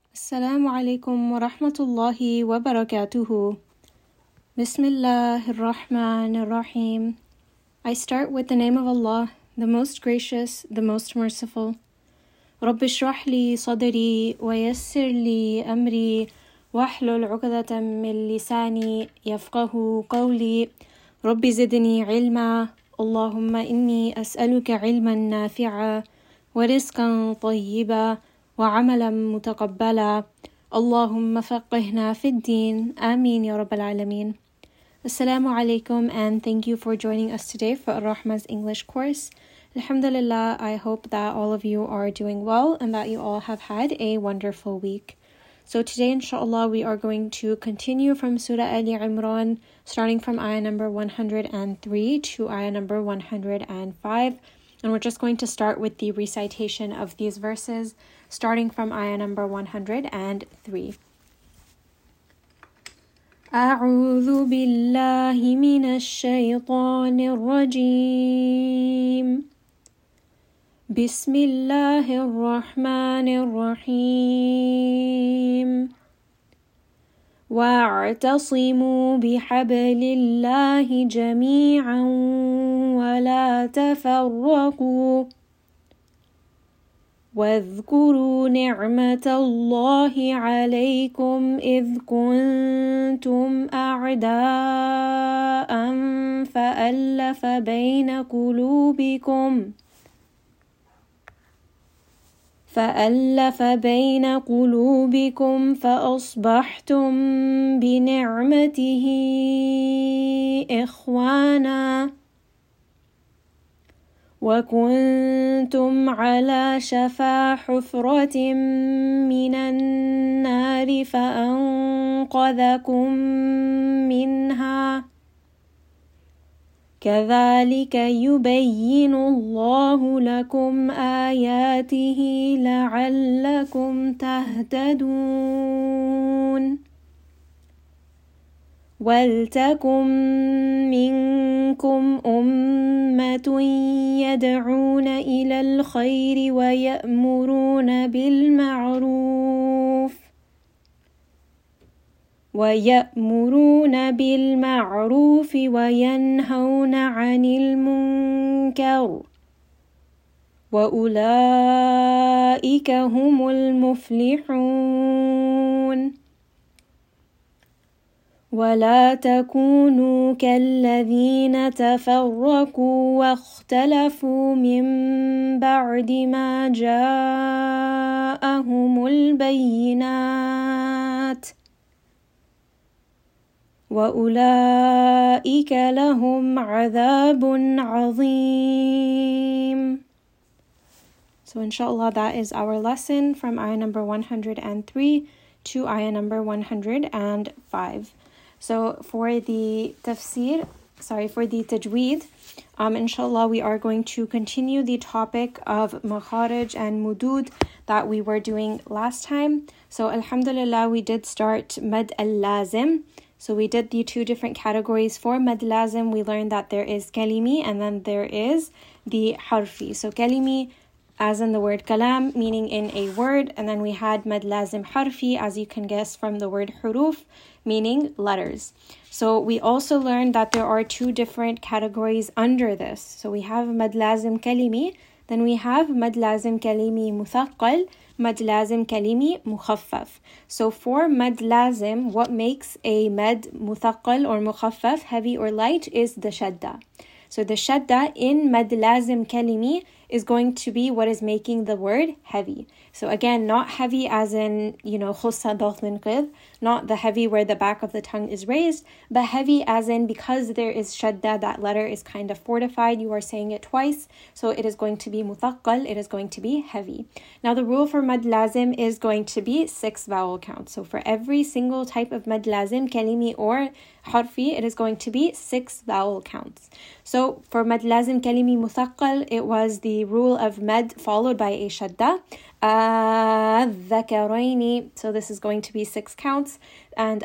Assalamu alaikum wa rahmatullahi wa barakatuhu. Bismillahir Rahmanir Rahim. I start with the name of Allah, the most gracious, the most merciful. رب اشرح لي صدري ويسر لي أمري واحلل عقدة من لساني يفقه قولي رب زدني علما اللهم إني أسألك علما نافعا ورزقا طيبا وعملا متقبلا اللهم فقهنا في الدين آمين يا رب العالمين. Assalamu alaikum, and thank you for joining us today for Ar-Rahma's English course. Alhamdulillah, I hope that all of you are doing well and that you all have had a wonderful week. So today, inshallah, we are going to continue from Surah Ali Imran, starting from ayah number 103 to ayah number 105. And we're just going to start with the recitation of these verses, starting from ayah number 103. أعوذ بالله من الشيطان الرجيم بسم الله الرحمن الرحيم واعتصموا بحبل الله جميعا ولا تفرقوا واذكروا نعمة الله عليكم إذ كنتم أعداء فألف بين قلوبكم فأصبحتم بنعمته إخوانا وكنتم على شفا حفرة من النار فأنقذكم منها كذلك يبين الله لكم آياته لعلكم تهتدون ولتكن منكم أمة يدعون إلى الخير ويأمرون بالمعروف وينهون عن المنكر وأولئك هم المفلحون ولا تكونوا كالذين تفرقوا واختلفوا من بعد ما جاءهم البينات وأولئك لهم عذاب عظيم. So inshallah, that is our lesson from ayah number 103 to ayah number 105. So for the tajweed, inshallah, we are going to continue the topic of makharij and mudud that we were doing last time. So alhamdulillah, we did start mad al-lazim. So we did the two different categories for mad lazim. We learned that there is kalimi and then there is the harfi. So kalimi, as in the word kalam, meaning in a word, and then we had mad lazim harfi, as you can guess from the word huruf, meaning letters. So we also learned that there are two different categories under this. So we have mad lazim kalimi, then we have mad lazim kalimi muthaqqal, mad lazim kalimi mukhaffaf. So for mad lazim, what makes a mad muthaqqal or mukhaffaf, heavy or light, is the shadda. So the shadda in mad lazim kalimi is going to be what is making the word heavy. So again, not heavy as in, khussa daghd minqidh, not the heavy where the back of the tongue is raised, but heavy as in because there is shadda, that letter is kind of fortified, you are saying it twice, so it is going to be muthaqqal, it is going to be heavy. Now the rule for mad lazim is going to be 6 vowel counts. So for every single type of mad lazim, kalimi or harfi, it is going to be 6 vowel counts. So for mad lazim kalimi muthaqqal, it was the the rule of med followed by a shadda. الذكرين, so this is going to be 6 counts, and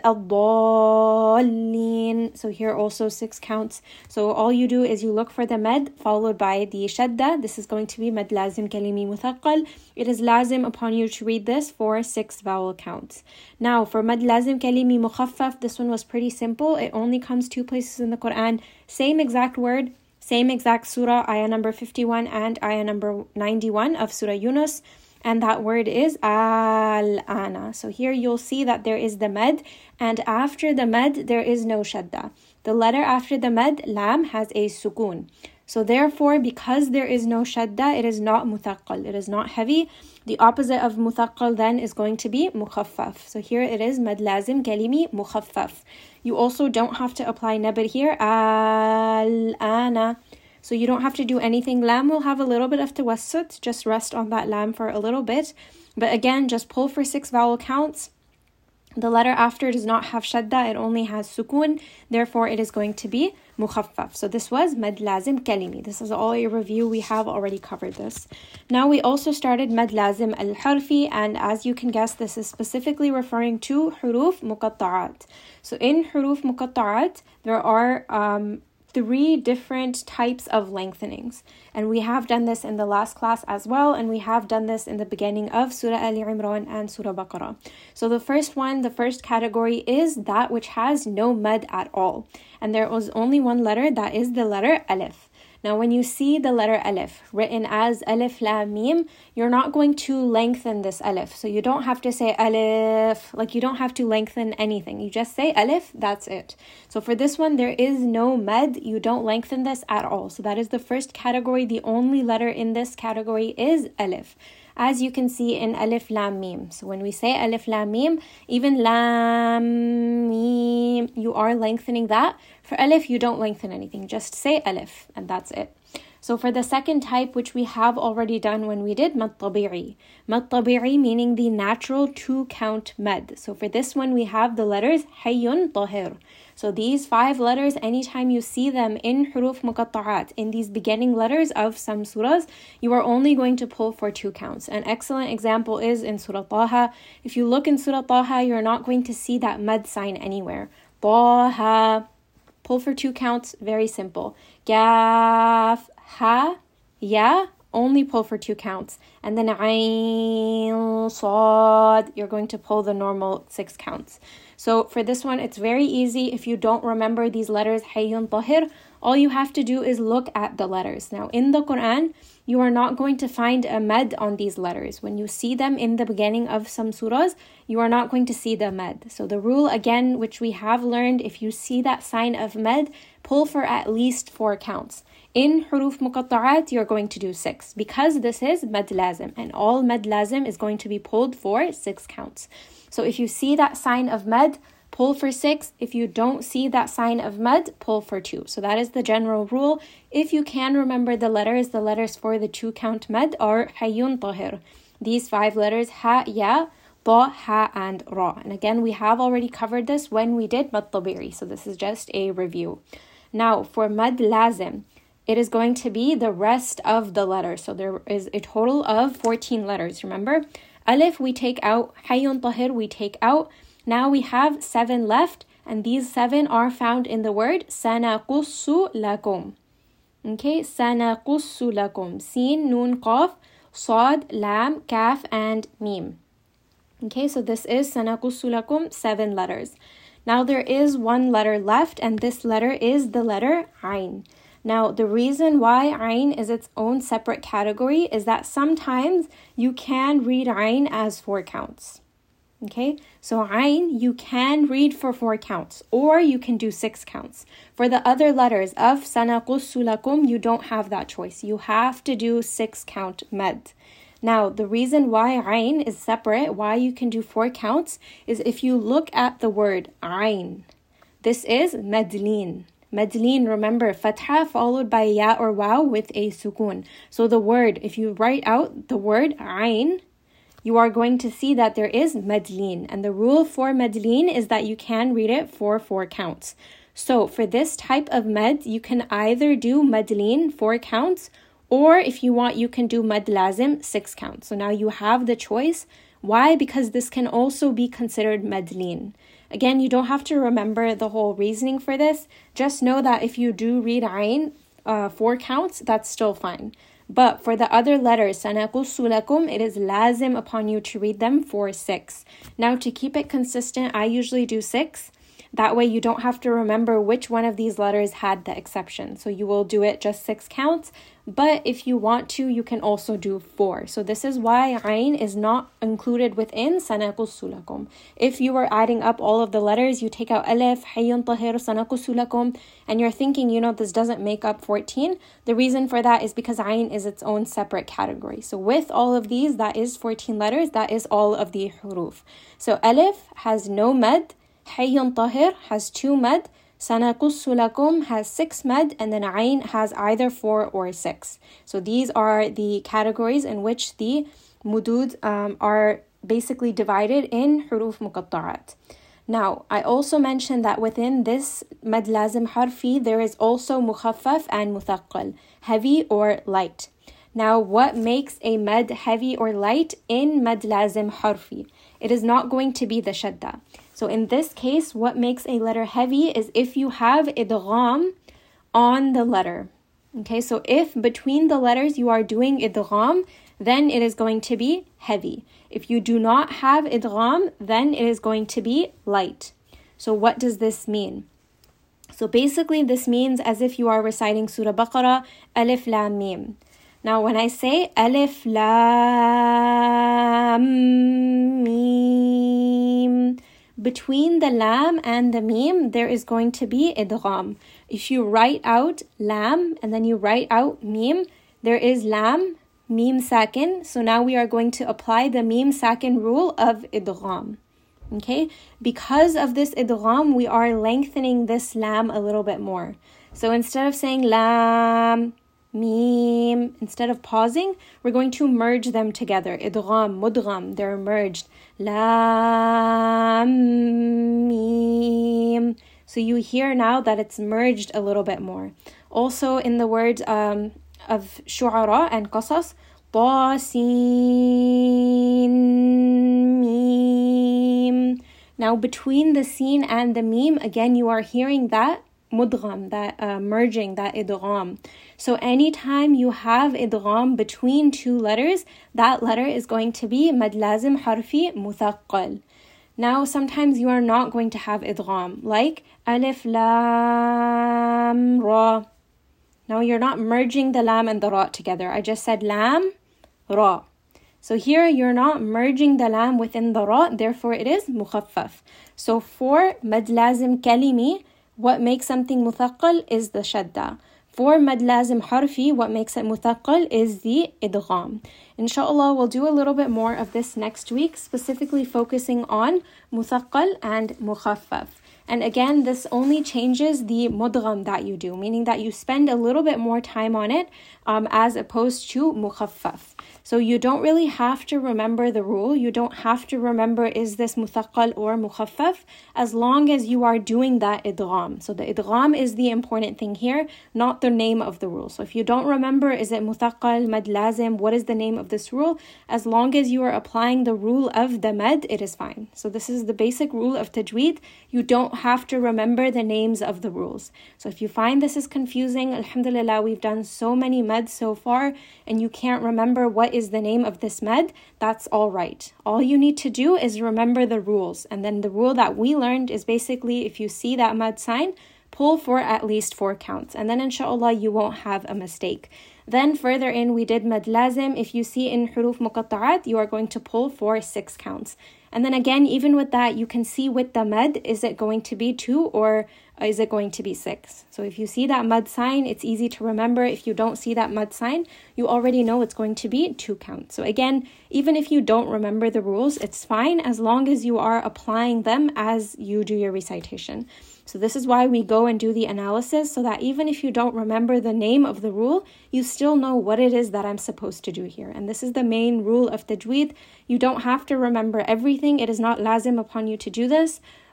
الضالين, so here also 6 counts. So all you do is you look for the med followed by the shadda. This is going to be med lazim kalimi muthaqqal. It is lazim upon you to read this for 6 vowel counts. Now for med lazim kalimi mukhaffaf, this one was pretty simple. It only comes 2 places in the Quran, same exact word, same exact surah, ayah number 51 and ayah number 91 of Surah Yunus. And that word is al-ana. So here you'll see that there is the med, and after the med there is no shadda. The letter after the med, lam, has a sukun. So therefore, because there is no shadda, it is not muthaqqal. It is not heavy. The opposite of muthaqqal then is going to be mukhaffaf. So here it is mad lazim kalimi mukhaffaf. You also don't have to apply nabr here, al-ana. So you don't have to do anything. Lam will have a little bit of tawassut. Just rest on that lam for a little bit. But again, just pull for 6 vowel counts. The letter after does not have shadda. It only has sukun. Therefore, it is going to be mukhaffaf. So this was mad lazim kalimi. This is all a review. We have already covered this. Now we also started mad lazim al-harfi. And as you can guess, this is specifically referring to huruf muqatta'at. So in huruf muqatta'at, there are 3 different types of lengthenings, and we have done this in the last class as well, and we have done this in the beginning of Surah Ali Imran and Surah Baqarah. So the first category is that which has no mad at all, and there was only one letter, that is the letter alif. Now when you see the letter alif written as alif lam mim, you're not going to lengthen this alif. So you don't have to say alif, like you don't have to lengthen anything. You just say alif, that's it. So for this one, there is no med. You don't lengthen this at all. So that is the first category. The only letter in this category is alif, as you can see in alif lam mim. So when we say alif lam mim, even lam mim, you are lengthening that. For alif, you don't lengthen anything. Just say alif, and that's it. So for the second type, which we have already done when we did mad tabi'i. Mad tabi'i meaning the natural 2-count med. So for this one, we have the letters hayyun tahir. So these 5 letters, anytime you see them in huruf muqatta'at, in these beginning letters of some surahs, you are only going to pull for 2 counts. An excellent example is in Surah Taha. If you look in Surah Taha, you're not going to see that med sign anywhere. Taha, pull for 2 counts, very simple. Kaf, ha, ya, only pull for 2 counts. And then ayn, sad, you're going to pull the normal 6 counts. So for this one, it's very easy. If you don't remember these letters, hayyun tahir, all you have to do is look at the letters. Now in the Quran, you are not going to find a med on these letters. When you see them in the beginning of some surahs, you are not going to see the med. So the rule again, which we have learned, if you see that sign of med, pull for at least 4 counts. In huruf muqatta'at, you're going to do 6, because this is med lazim, and all med lazim is going to be pulled for 6 counts. So if you see that sign of med, pull for 6. If you don't see that sign of med, pull for 2. So that is the general rule. If you can remember the letters for the 2-count med are hayyun tahir. These 5 letters, ha, ya, ta, ha, and ra. And again, we have already covered this when we did mad tabi'i. So this is just a review. Now for mad lazim, it is going to be the rest of the letters. So there is a total of 14 letters, remember? Alif we take out, hayyun tahir we take out. Now we have 7 left, and these 7 are found in the word sanaqussu lakum. Okay, sanaqussu lakum. Sin, nun, qaf, sad, lam, kaf, and mim. Okay, so this is sanaqussu lakum, 7 letters. Now there is 1 letter left, and this letter is the letter ayn. Now, the reason why ayn is its own separate category is that sometimes you can read ayn as 4 counts. Okay, so ayn you can read for 4 counts, or you can do 6 counts. For the other letters of sanaqussu lakum, you don't have that choice. You have to do 6-count med. Now, the reason why ayn is separate, why you can do 4 counts, is if you look at the word ayn. This is madlin. Madlin, remember, fatha followed by ya or waw with a sukun. So the word, if you write out the word ayn, you are going to see that there is madlin. And the rule for madlin is that you can read it for 4 counts. So for this type of med, you can either do madlin 4 counts, Or if you want, you can do mad lazim 6 counts. So now you have the choice. Why? Because this can also be considered mad lin. Again, you don't have to remember the whole reasoning for this. Just know that if you do read ayn 4 counts, that's still fine. But for the other letters, سَنَقُصُّ لَكُمْ, it is lazim upon you to read them for 6. Now, to keep it consistent, I usually do 6. That way you don't have to remember which one of these letters had the exception. So you will do it just 6 counts. But if you want to, you can also do 4. So this is why ayn is not included within سَنَقُصُّ لَكُمْ. If you are adding up all of the letters, you take out alif, حَيٌّ طَهِرٌ سَنَقُصُّ لَكُمْ, and you're thinking, this doesn't make up 14. The reason for that is because ayn is its own separate category. So with all of these, that is 14 letters. That is all of the huruf. So alif has no mad. حَيٌّ طَهِرٌ has 2 mad. سَنَقُصُّ لَكُمْ has 6 mad, and then ayn has either 4 or 6. So these are the categories in which the mudud are basically divided in huruf muqatta'at. Now, I also mentioned that within this mad lazim harfi, there is also mukhaffaf and muthaqqal, heavy or light. Now, what makes a mad heavy or light in mad lazim harfi? It is not going to be the shadda. So in this case, what makes a letter heavy is if you have idgham on the letter. Okay, so if between the letters you are doing idgham, then it is going to be heavy. If you do not have idgham, then it is going to be light. So what does this mean? So basically this means as if you are reciting Surah Baqarah, Alif Lam Mim. Now when I say Alif Lam Mim, between the lam and the mim, there is going to be idgham. If you write out lam and then you write out mim, there is lam, mim sakin. So now we are going to apply the mim sakin rule of idgham. Okay? Because of this idgham, we are lengthening this lam a little bit more. So instead of saying lam, mim, instead of pausing, we're going to merge them together. Idgham, mudgham, they're merged. Lam, mim. So you hear now that it's merged a little bit more. Also in the words of Shu'ara and Qasas, Ta, Sin, Mim. Now between the Sin and the Mim, again you are hearing that mudgham, that merging, that idgham. So anytime you have idgham between 2 letters, that letter is going to be mad lazim harfi muthaqqal. Now sometimes you are not going to have idgham, like alif lam ra. Now you're not merging the lam and the ra together. I just said lam, ra. So here you're not merging the lam within the ra, therefore it is mukhaffaf. So for mad lazim kalimi, what makes something muthaqqal is the shadda. For mad lazim harfi, what makes it muthaqqal is the idgham. Inshallah, we'll do a little bit more of this next week, specifically focusing on muthaqqal and mukhaffaf. And again, this only changes the mudgham that you do, meaning that you spend a little bit more time on it as opposed to mukhaffaf. So you don't really have to remember the rule. You don't have to remember is this muthaqqal or mukhaffaf, as long as you are doing that idgham. So the idgham is the important thing here, not the name of the rule. So if you don't remember, is it muthaqqal, mad lazim, what is the name of this rule? As long as you are applying the rule of the mad, it is fine. So this is the basic rule of tajweed. You don't have to remember the names of the rules. So if you find this is confusing, alhamdulillah, we've done so many mads so far, and you can't remember what is the name of this mad, that's all right. All you need to do is remember the rules. And then the rule that we learned is basically if you see that mad sign, pull for at least 4 counts. And then inshallah, you won't have a mistake. Then further in, we did mad lazim. If you see in huruf muqatta'at, you are going to pull for 6 counts. And then again, even with that, you can see with the mad, is it going to be 2 or is it going to be 6? So if you see that mad sign, it's easy to remember. If you don't see that mad sign, you already know it's going to be 2 counts. So again, even if you don't remember the rules, it's fine as long as you are applying them as you do your recitation. So this is why we go and do the analysis, so that even if you don't remember the name of the rule, you still know what it is that I'm supposed to do here. And this is the main rule of tajweed. You don't have to remember everything. It is not lazim upon you to do this.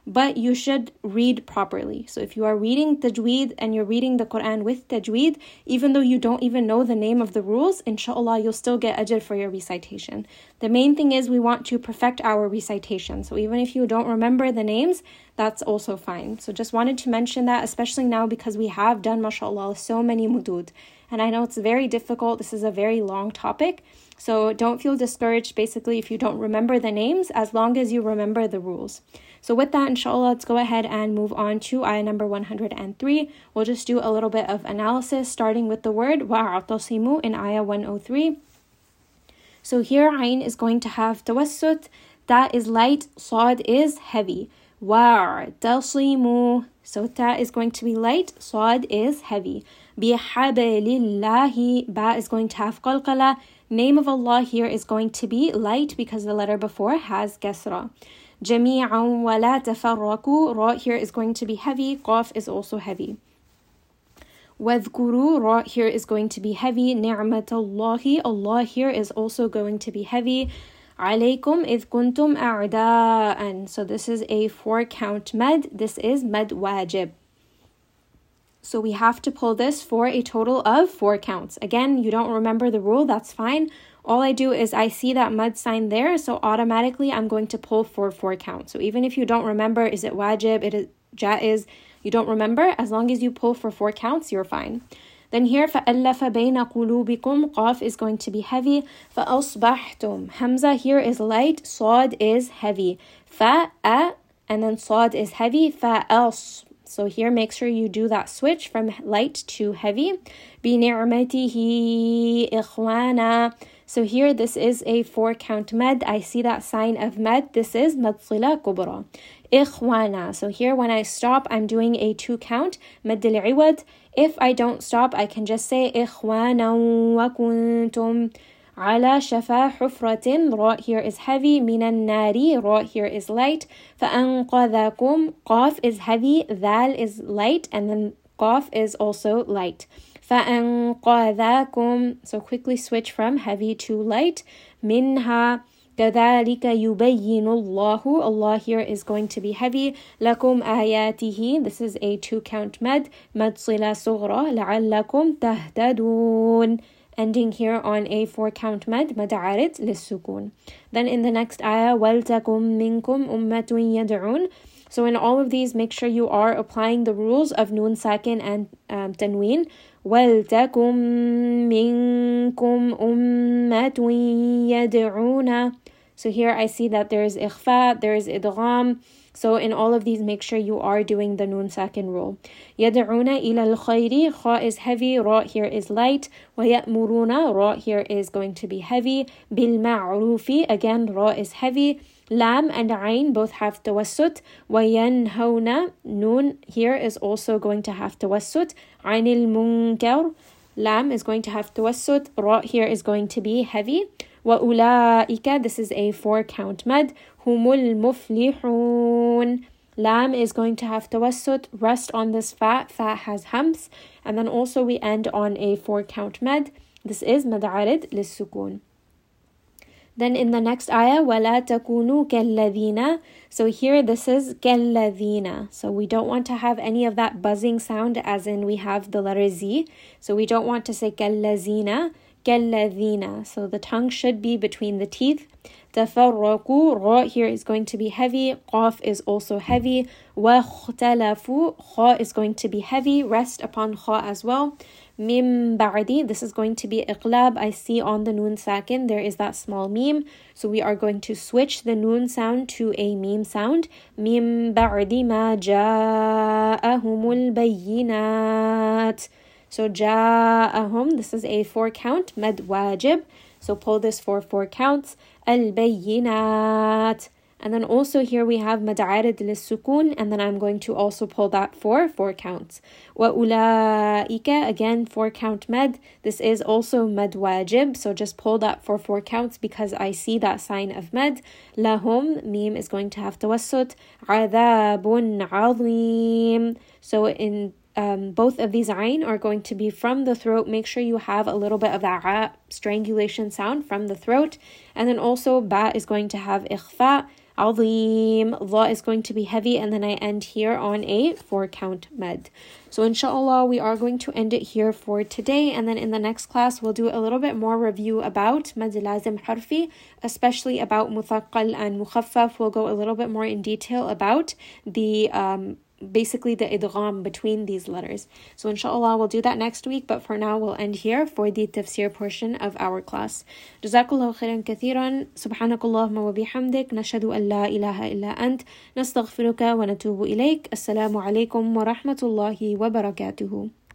but you should read properly. So if you are reading tajweed and you're reading the Quran with tajweed, even though you don't even know the name of the rules, inshallah, you'll still get ajr for your recitation. The main thing is we want to perfect our recitation. So even if you don't remember the names, that's also fine. So just wanted to mention that, especially now because we have done, mashallah, so many mudud. And I know it's very difficult. This is a very long topic. So don't feel discouraged, basically, if you don't remember the names, as long as you remember the rules. So with that, inshallah, let's go ahead and move on to ayah number 103. We'll just do a little bit of analysis, starting with the word wa'atasimu in ayah 103. So here, ayn is going to have tawassut. Ta is light, sad is heavy. Wa'atasimu. So ta is going to be light, sad is heavy. Bihablillahi. Ba is going to have qalqala. Name of Allah here is going to be light because the letter before has kasra. Jami'an wa la tafarraku. Ra here is going to be heavy. Qaf is also heavy. Wadhkuru. Ra here is going to be heavy. Ni'matallahi. Allah here is also going to be heavy. Alaykum idh kuntum a'da'an. So this is a 4-count mad. This is mad wajib. So we have to pull this for a total of 4 counts. Again, you don't remember the rule, that's fine. All I do is I see that mud sign there, so automatically I'm going to pull for 4 counts. So even if you don't remember, is it wajib, it is jaiz, you don't remember, as long as you pull for 4 counts, you're fine. Then here, فَأَلَّفَ بَيْنَ قُلُوبِكُمْ. Qaf is going to be heavy. فَأَصْبَحْتُمْ. Hamza here is light, Sad is heavy. فَأَ, and then Sad is heavy. فَأَصْ. So here, make sure you do that switch from light to heavy. بِنِعْمَتِهِ إِخْوَانًا. So here, this is a 4-count mad. I see that sign of mad. This is mad sila kubra. إِخْوَانًا. So here, when I stop, I'm doing a 2-count. Mad al-iwad. If I don't stop, I can just say إِخْوَانًا وَكُنْتُمْ على شفا حفرة. Ra here is heavy. من النار. Ra here is light. فأنقذكم. Qaf is heavy. Dhal is light. And then Qaf is also light. فأنقذكم. So quickly switch from heavy to light. منها. كذلك يبين الله. Allah here is going to be heavy. لكم آياته. This is a 2-count mad. مد صلة صغرى. لعلكم تهتدون. Ending here on a 4-count mad, mad arid للسكون. Then in the next ayah, وَلْتَكُمْ مِنْكُمْ أُمَّةٌ يَدْعُونَ. So in all of these, make sure you are applying the rules of nun sakin and tanween. وَلْتَكُمْ مِنْكُمْ أُمَّةٌ يَدْعُونَ. So here I see that there is ikhfa, there is idgham. So in all of these, make sure you are doing the nun sakin rule. يَدْعُونَ إِلَى الْخَيْرِ. Kha is heavy, ra here is light. وَيَأْمُرُونَ. Ra here is going to be heavy. بِالْمَعْرُوفِ. Again, ra is heavy. Lam and ayn both have tawassut. وَيَنْهَوْنَ. Nun here is also going to have tawassut. عَنِ الْمُنْكَرِ. Lam is going to have tawassut. Ra here is going to be heavy. وَأُولَٰئِكَ. This is a 4-count mad. هُمُ الْمُفْلِحُونَ. Lam is going to have tawassut. Rest on this fa. Fa has hams. And then also we end on a 4-count mad. This is mad arid للسكون. Then in the next ayah, وَلَا تَكُونُوا كَالَّذِينَ. So here this is كَالَّذِينَ. So we don't want to have any of that buzzing sound as in we have the letter Z. So we don't want to say كَالَّذِينَ. كَالَّذِينَ. So the tongue should be between the teeth. تَفَرَّقُوا. Ra here is going to be heavy. Qaf is also heavy. وَاخْتَلَفُوا. Kha is going to be heavy. Rest upon kha as well. Mim ba'di. This is going to be iqlab. I see on the noon sakin there is that small meme. So we are going to switch the noon sound to a meme sound. Mim ba'di ma ja'ahumul bayyinat. So ja'ahum. This is a 4-count mad wajib. So pull this for 4 counts. Al-bayyinat. And then also here we have mad arid للسكون, and then I'm going to also pull that for 4 counts. وَأُولَٰئِكَ. Again, 4-count mad. This is also mad wajib, so just pull that for 4 counts because I see that sign of mad. لَهُمْ. Meme is going to have tawassut. عَذَابٌ عَظِيمٌ. So in both of these ayn are going to be from the throat. Make sure you have a little bit of that strangulation sound from the throat. And then also ba is going to have ikhfa. عظيم. Dha is going to be heavy, and then I end here on a 4-count med. So inshallah, we are going to end it here for today, and then in the next class, we'll do a little bit more review about mad lazim harfi, especially about muthaqqal and mukhaffaf. We'll go a little bit more in detail about the basically the idgham between these letters. So inshallah, we'll do that next week, but for now, we'll end here for the tafsir portion of our class. Jazakallahu khairan kathiran. Subhanakallahumma wa bihamdik. Nashhadu an la ilaha illa ant. Nastaghfiruka wa natubu ilayk. Assalamu alaikum wa rahmatullahi wa barakatuhu.